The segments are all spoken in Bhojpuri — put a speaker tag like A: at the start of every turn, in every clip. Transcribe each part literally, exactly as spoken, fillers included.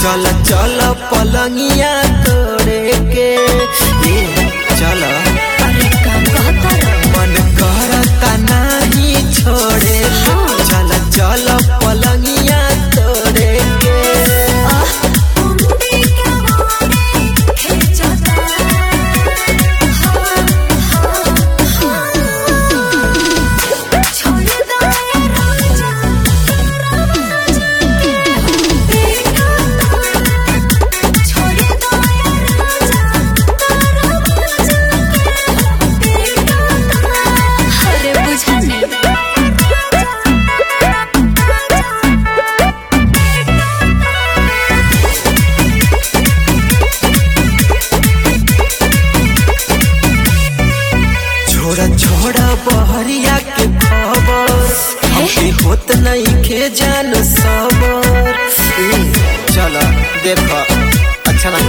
A: चल चल पलंगिया तोड़े के चल मन करता नहीं छोड़े चल चल पलंगिया तोड़े के छोड़ा छोड़ा बहरिया के खबर हमके होत नहीं के जान सबर चला देखा अच्छा ना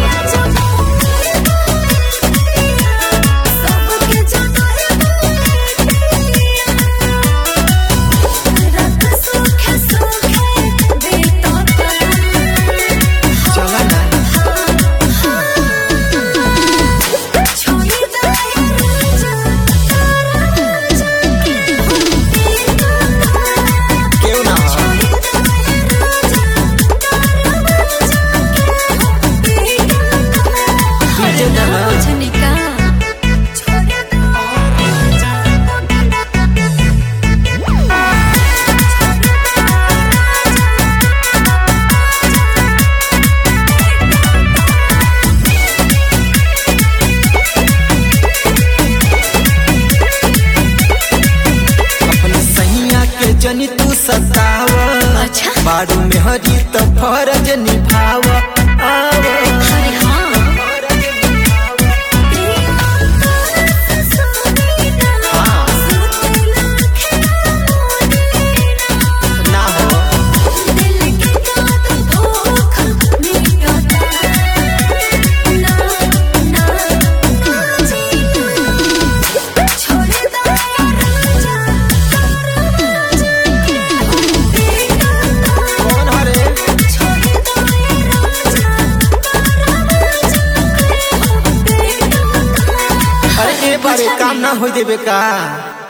A: जनी तू सतावा
B: अच्छा
A: बारू में हरी तो फरज निभावा आवा
B: अरे हाँ
A: ना हो बारे काम ना हो देवे का।